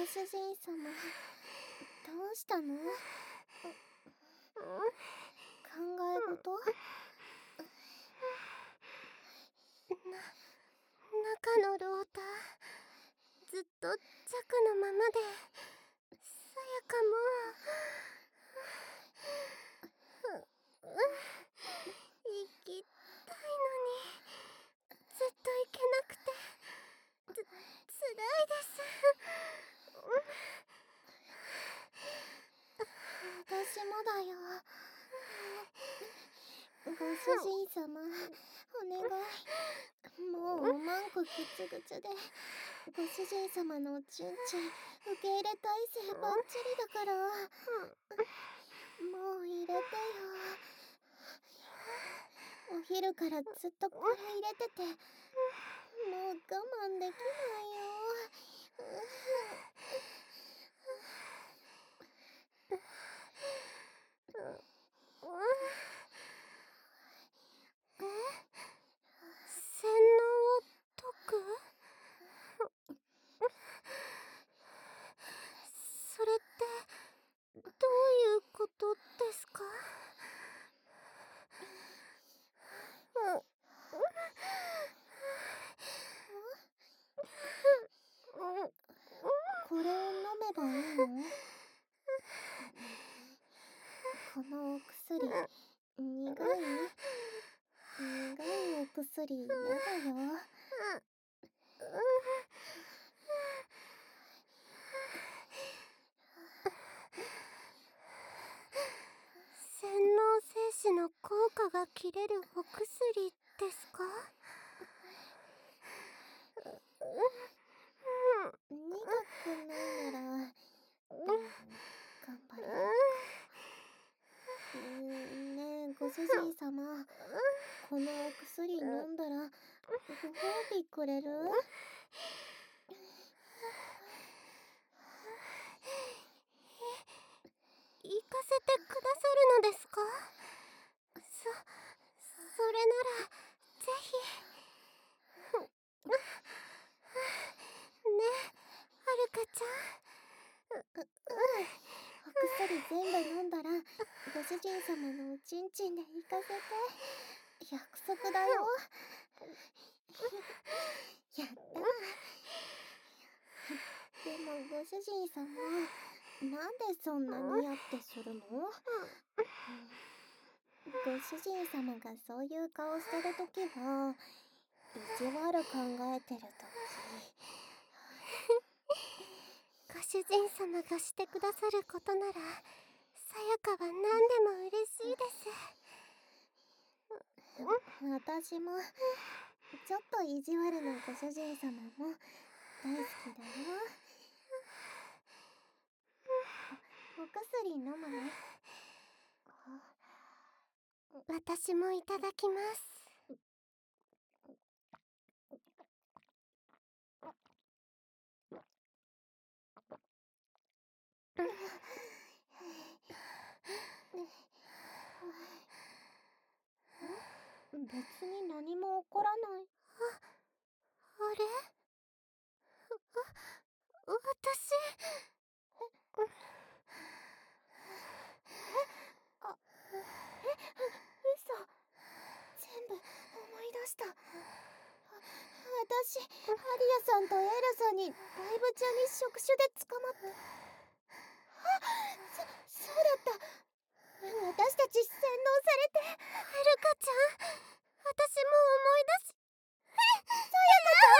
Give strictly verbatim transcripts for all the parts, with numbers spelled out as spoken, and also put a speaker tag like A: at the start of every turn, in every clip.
A: 主人様、どうしたの？考え事？
B: な、中のローター、ずっと弱のままで、さやかも、行きたいのに、ずっと行けなくて、つ、つらいです。
A: 私もだよ。ご主人様、お願い。もうおまんこぐつぐつで、ご主人様のおちんちん受け入れ体制バッチリだから、もう入れてよ。お昼からずっとこれ入れてて、もう我慢できないよ。
B: え？洗脳を解く？それってどういうことですか？
A: これを飲めばいいの？このお薬、苦い？苦いお薬、やだよ。
B: 洗脳精子の効果が切れるお薬ですか？
A: 苦くないなら、うん、頑張れるか。うんねえ、ご主人様、このお薬飲んだら、ご褒美くれる？
B: 行かせてくださるのですか？そ、それなら、ぜひ。ねえ、はるかちゃん。
A: う、うん。お薬全部飲んだら、ご主人様のおちんちんで行かせて。約束だよ。やったー。でもご主人様、なんでそんなにやってするの？ご主人様がそういう顔してるときは、意地悪考えてるとき。
B: ご主人様がしてくださることなら、さやかは何でも嬉しいです。
A: 私も、ちょっと意地悪なご主人様も大好きだよ。お薬飲むね。
B: 私もいただきます。
A: 別に何も起こらない。
B: あ、あれ？あ、私。
A: え、あ、え、嘘。全部思い出した。私、アリアさんとエルサにライブ中に触手で捕まって。あ、そ、そうだった。私たち洗脳されて。
B: はるかちゃん、私も思い出し。
A: さやかちゃん？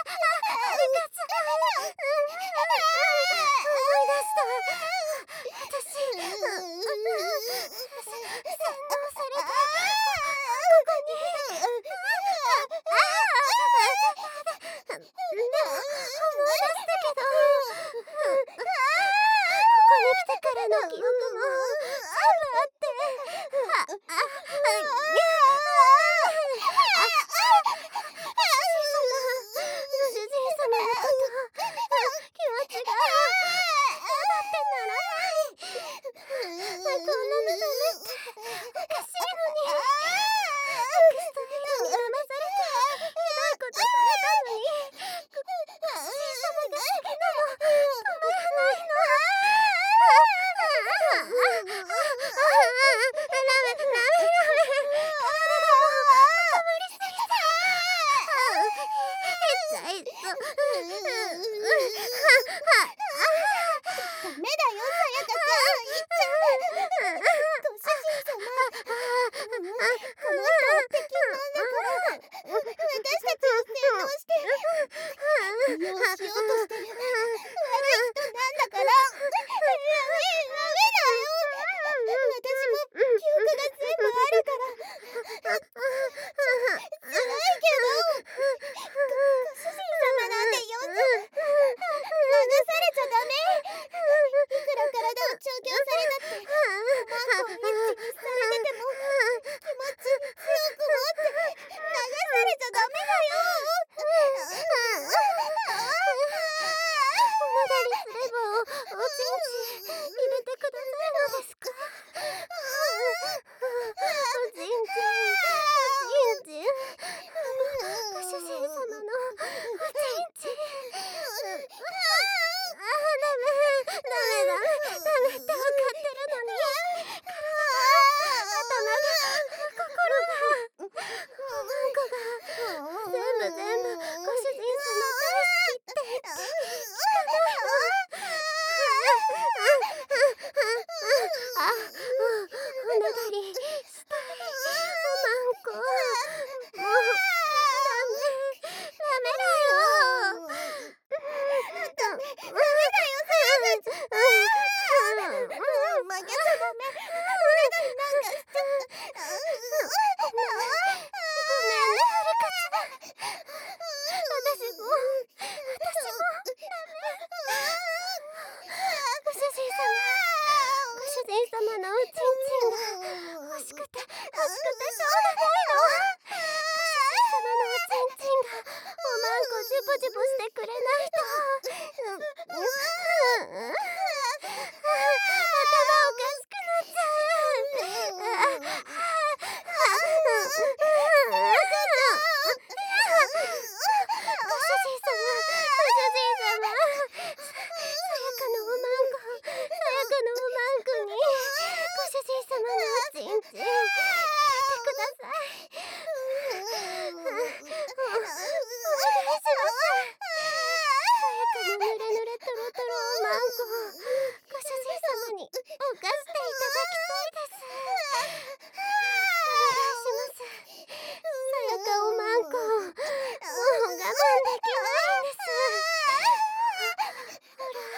B: 私あ、おねだりしたい。おまんこ、もうダメダメだよ。ダメダメだよ、さやかちゃん。負けちゃダメ。おねだりなんかしちゃった。ごめんね、はるかちゃん。私も私もダメ。ご主人様、ご主人様のおちんちんが欲しくて欲しくてしょうがないの。ご主人様のおちんちんがおまんこジュボジュボしてくれないと、うんうん、頭おかしくなっちゃう。ご主人様、ご主人様、さやかのおまんこ、さやかのおまんこにご主人様のおちんちん入れてください。お願いします。さやかのぬれぬれとろとろおまんこをご主人様に犯していただきたいです。お願いします。さやかおまんこ、もう我慢できないんです。ほら、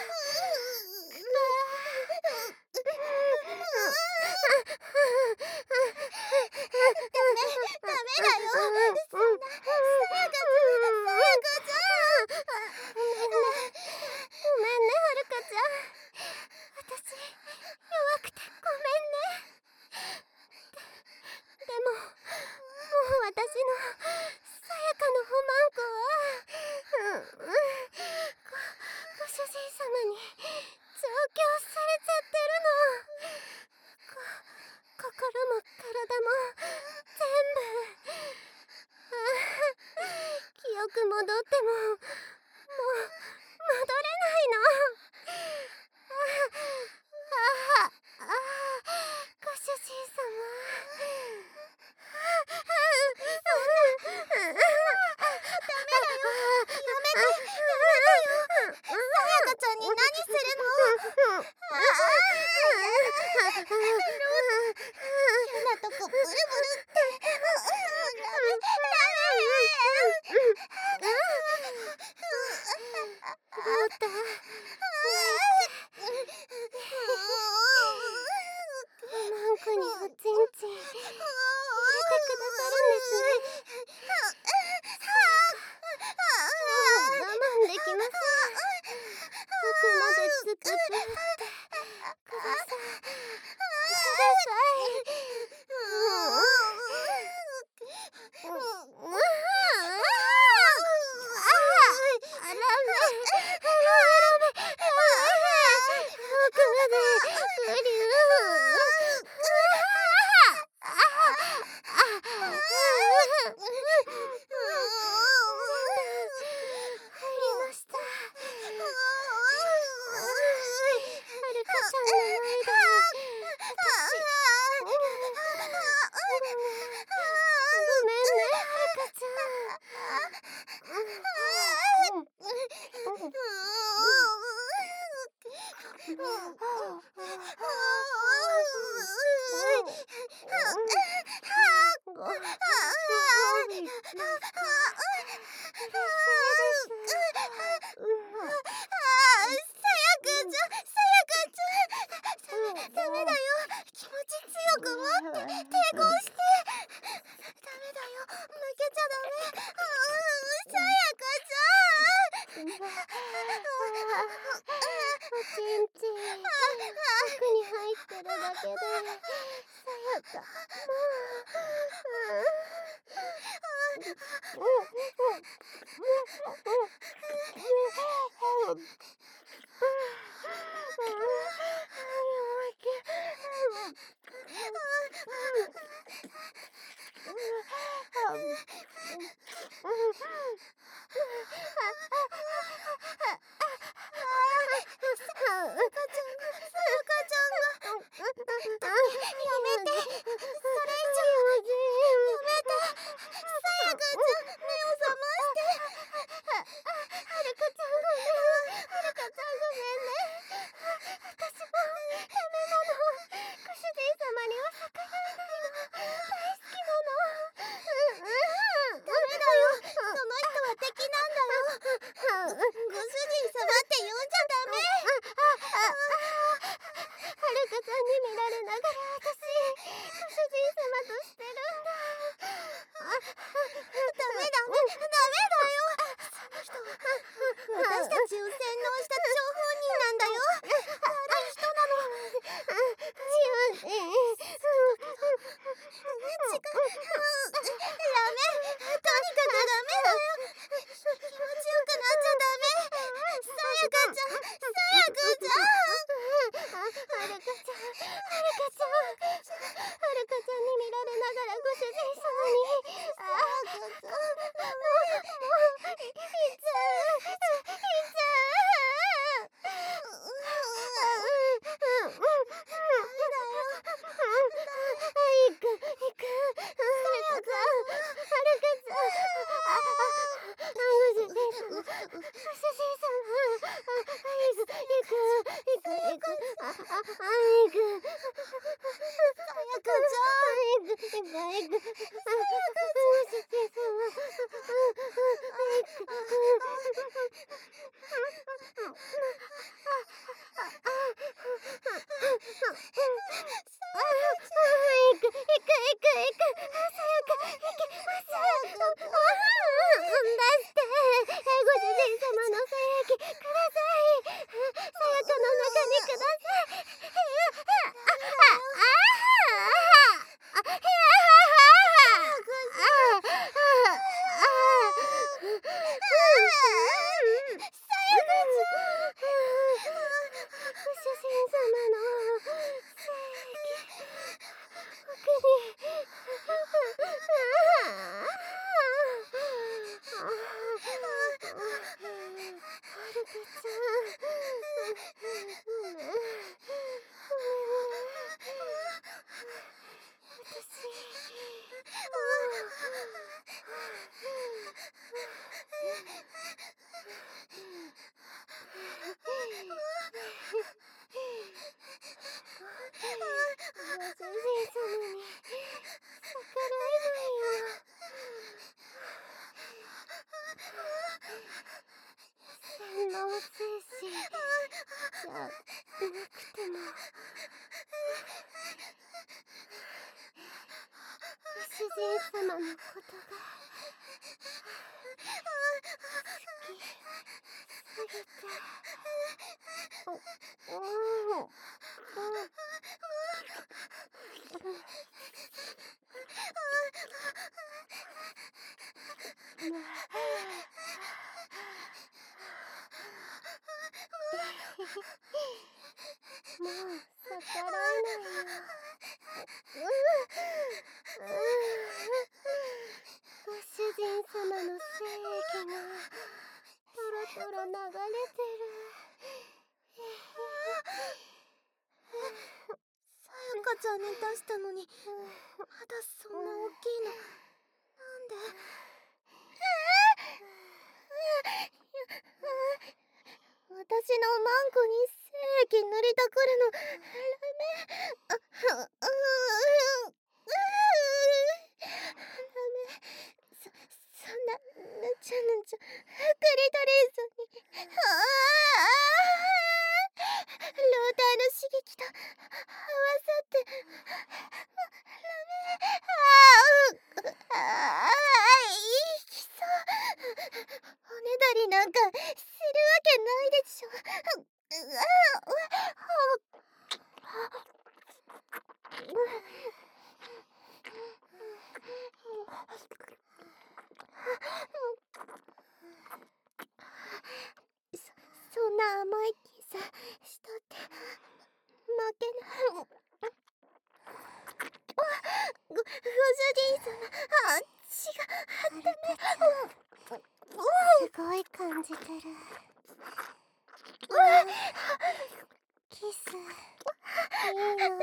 B: ダメだよ。そんな、さやかちゃん、さやかちゃん。ごめんね、ごめんね、はるかちゃん。私、弱くてごめんね。で、でも、もう私のさやかのおまんこは、うん、うん、ご、ご主人様に調教されちゃってるの。こ、心も体も全部。ああ、記憶戻っても、もう、戻れないの。ああ、ああ、ご主人様。ダメだよ。やめて、やめてよ。さやかちゃんに何するの？ああ、やだ。嫌なとこブルブルって。ダメ、ダメ。もうた、泣いて。おまんこにおちんちん入れてくださるんですね。もう我慢できません。奥までつくぷってください。ください。 人様には逆らえないの。大好きなの。うんうん。
A: ダメだよ、その人は敵なんだよ。ご主人様って呼んじゃダメ。
B: はるかちゃんに見られながら私ご主人様としてるんだ。
A: ダメダメダメだよ。その人は私たちを洗脳した張本人なんだよ。悪い人なの。
B: 違う。
A: 違う。ダメ、とにかくダメだよ。気持ちよくなっちゃダメ。さやかちゃん、さやかちゃん。
B: はるかちゃん、はるかちゃん、はるかちゃんに見られながらご主人様に。
A: さやかちゃん、
B: もういっちゃう、いっちゃう。ダメだよ。行く、行く。さやかちゃん、はるかちゃん。あ、あ、ご主人様、ご主人様。行く、行く、行く、行く。あ、あ、行く。
A: さやかちゃん。
B: 行く、行く、行く。ご主人様。行く。行く、行く、行く。さやか、行きます。出して。ご主人様の精液ください。さやかの中にください。ご主人様の精液僕に。はるかちゃん、ごめん、ごめんね。私、ご主人様に逆らえないよ。洗脳精神じゃなくてもご主人様のことが好きすぎて。お、おー、もう逆らえないよ。ご主人様の精液がトロトロ流れてる。
A: さやかちゃんに出したのにまだそんな大きいのなんで。私のマンコに精液塗りたくるのダメ。あ、ううダメ。そそんなぬちゃぬちゃクリトリスにああローターの刺激と合わさってダメ。あああいきそう。おねだりなんかするわけないでしょ。うわそそんな甘いキスしとって負けない。ご、ご主人様、あっちがダメ。
B: すごい感じてる。キスいいな。
A: ダメ。なんで胸キュンキュンする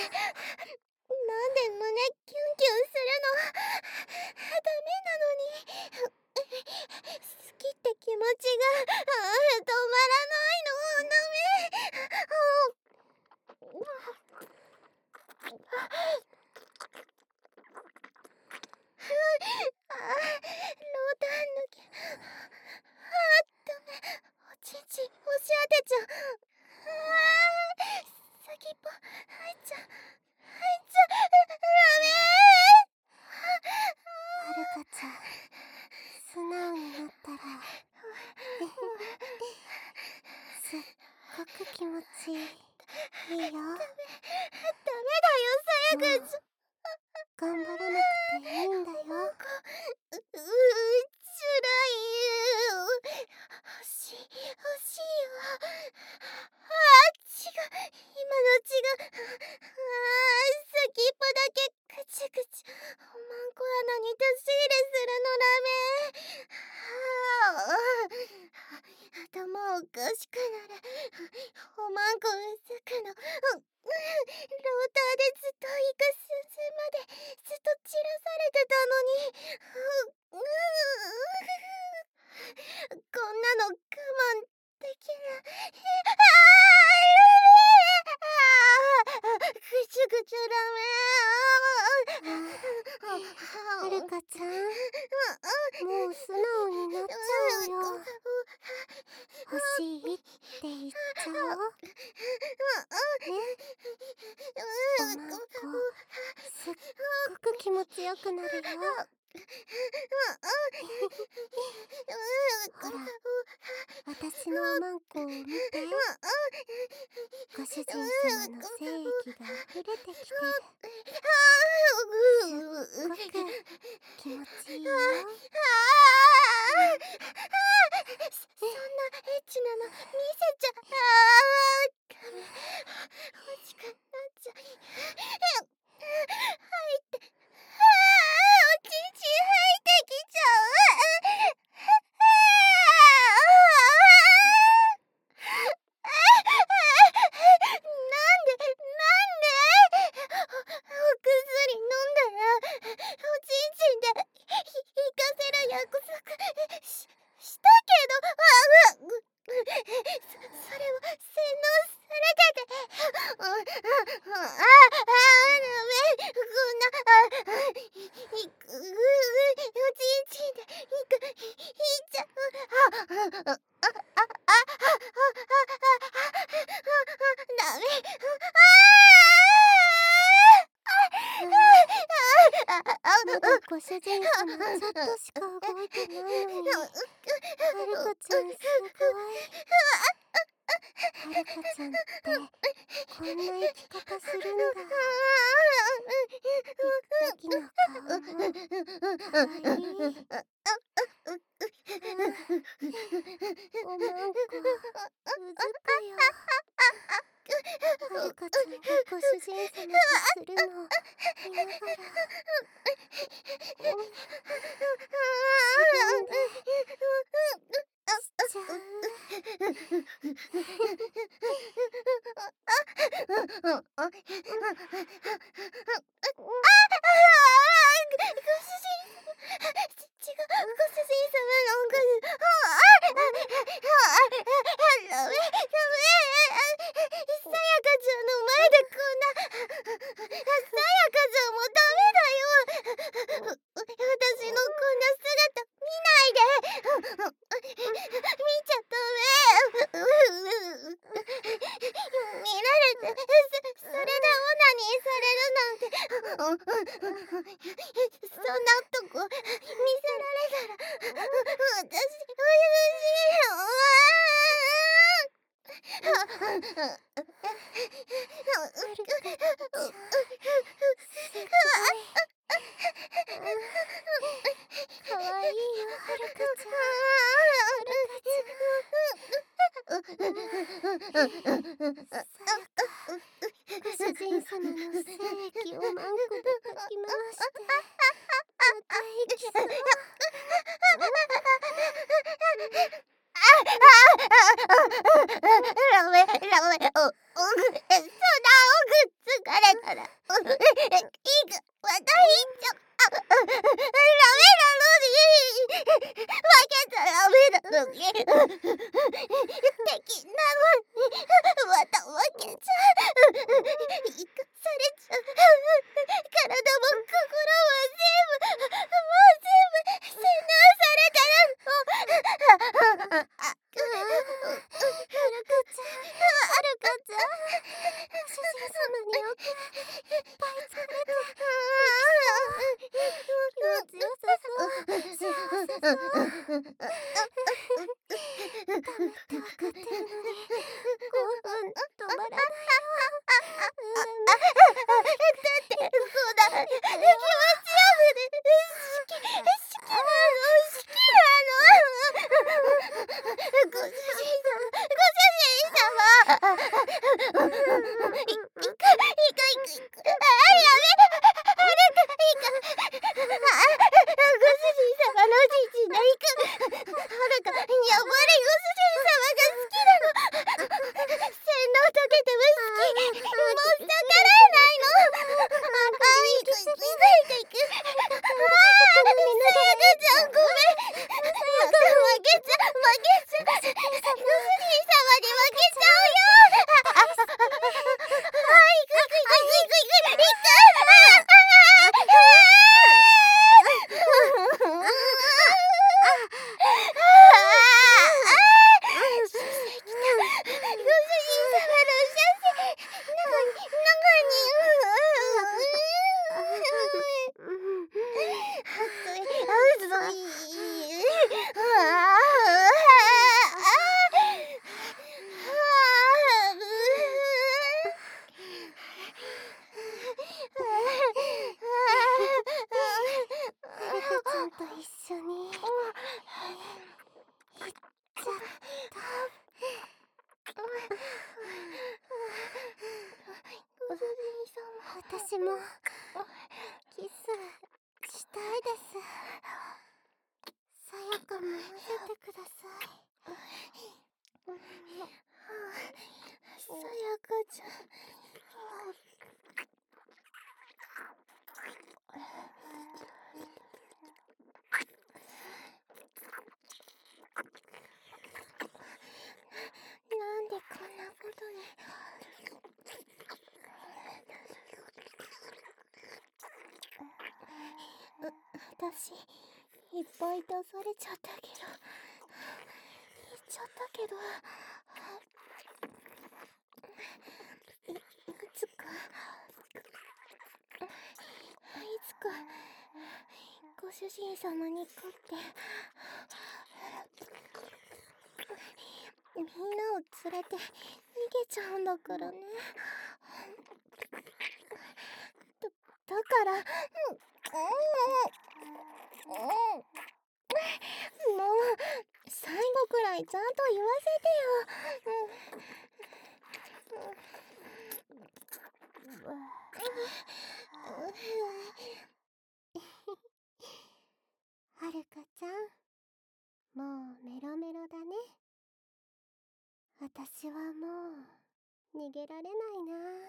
A: の。ダメなのに。好きって気持ちが止まらないの。ダメ。 あー、ロータン抜け。あー、ダメ。おちんちん押し当てちゃう。あー、先っぽ入っちゃう。入っちゃう。ダメ
B: はるかちゃん、素直になったらすっごく気持ちいい。いいよ。
A: ダメだよ、さやかちゃん。
B: 頑張らなくていいんだよ。
A: う、う、つらいよ。欲しい、欲しいよ。あー、血が、今の血が。あー、先っぽだけ、くちゅくちゅ。おまんこ穴に出し入れするのダメ。あー、頭おかしくなる。おまんこうずくの。ローターでずっと行く寸前までずっと散らされてたのに、う、うー、こんなの我慢できない。あー、あー、ぐちゅぐちゅダメ。
B: はるかちゃん、もう素直になっちゃおうよ。欲しいって言っちゃおう。ね、おまんこすっごく気持ちよくなるよ。ほら、私のおまんこを見て。ご主人様の精液が溢れてきてる。すっごく気持ちいいよ。
A: そんなエッチなの見せちゃ、あー、ダメ。欲しくなっちゃう。入って、あー、おちんちん入ってきちゃう。なんで、なんでお薬飲んだらおちんちんでひ行かせる約束ししたけど、あ、う、う、そ、それを洗脳されてて、あ、あ、あ、あ、ダメ、こんな、あ、いく、おちんちんでいく、いっちゃう、あ、あ、あ、あ、あ、あ、ダメ、
B: まだご主人様ちょっとしか動いてないのに、はるかちゃんすごい。はるかちゃんってこんな生き方するんだ。一滴の顔もかわいい。おまんこうずくよ。はるかちゃんがご主人様とするのを見ながら、うん、自分でしちゃう。 ぱい疲れて気持ちよさそう幸せそうダメって分かってるのに興奮止まらないよ。
A: だってそうだ、気持ちよくね、好き好きなの、好きなの。ご主人様、ご主人様。い、いく、いく、いく、いく、あ、やめ、はるか、いく、あ、ご主人様のおじいちのいく、はるか、やっぱりご主人様が好きなの。洗脳解けても好き、もう逆らえないの。あ、いく、いく、いく、いく。ああ、さやかちゃんごめん。また負けちゃう、負けちゃう。ご主人様に負けちゃうよ。あ、あ、あ、いく、いく、いく、いく、いく、いく、いく。ああ、
B: はるかちゃんと一緒に行っちゃった私もキスしたいです。さやかも混ぜてください。
A: さやかちゃん。なんでこんなことに。う、私いっぱい出されちゃったけど、言っちゃったけど、い、いつかいつかご主人様に勝ってみんなを連れて逃げちゃうんだからね。だ、だから、うん、うん、うん、もう最後くらいちゃんと言わせてよ。
B: はるかちゃん、もうメロメロだね。私はもう逃げられないな。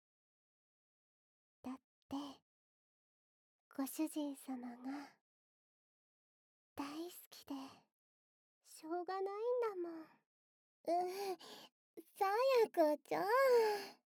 B: だってご主人様が大好きでしょうがないんだもん。
A: うん、さやかちゃん。